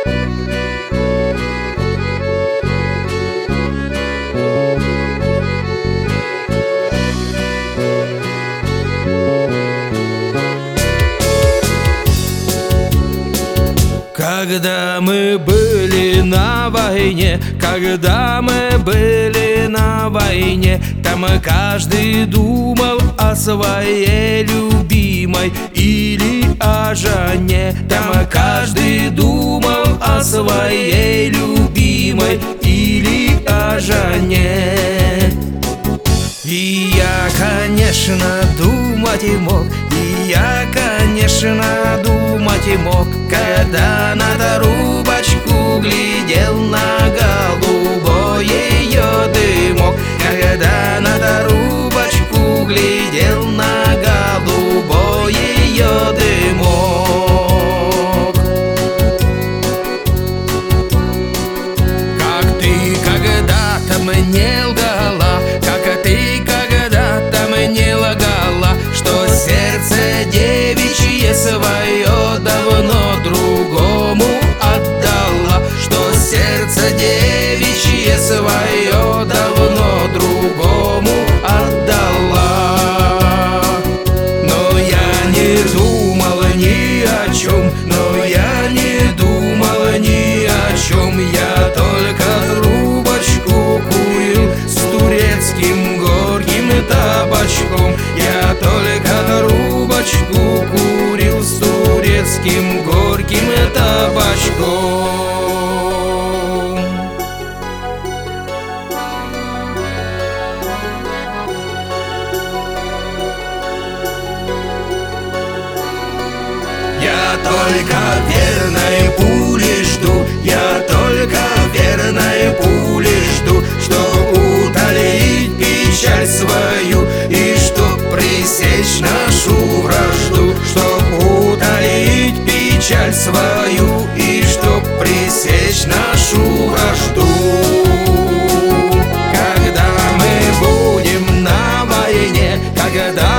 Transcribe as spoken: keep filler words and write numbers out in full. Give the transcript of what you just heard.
Когда мы были на войне, когда мы были на войне, там каждый думал о своей любимой или о жене. Там каждый думал о своей любимой или о жене. И я, конечно, думать и мог, и я, конечно, думать и мог, когда на трубочку глядел на голубой ее дымок, когда на трубочку глядел на голубой ее дымок. Как ты когда-то мне лгала, как ты когда-то мне лгала, что сердце девичье свое давно другому отдала, что сердце девичье свое давно другому отдала. Но я не думал ни о чем, но я не думал ни о чем, я только трубочку курил с турецким горьким табачком, я только трубочку курил с турецким горьким табачком. Я только верной пули жду, я только верной пули жду, чтоб утолить печаль свою и чтоб пресечь нашу вражду, чтоб утолить печаль свою и чтоб пресечь нашу вражду. Когда мы будем на войне, когда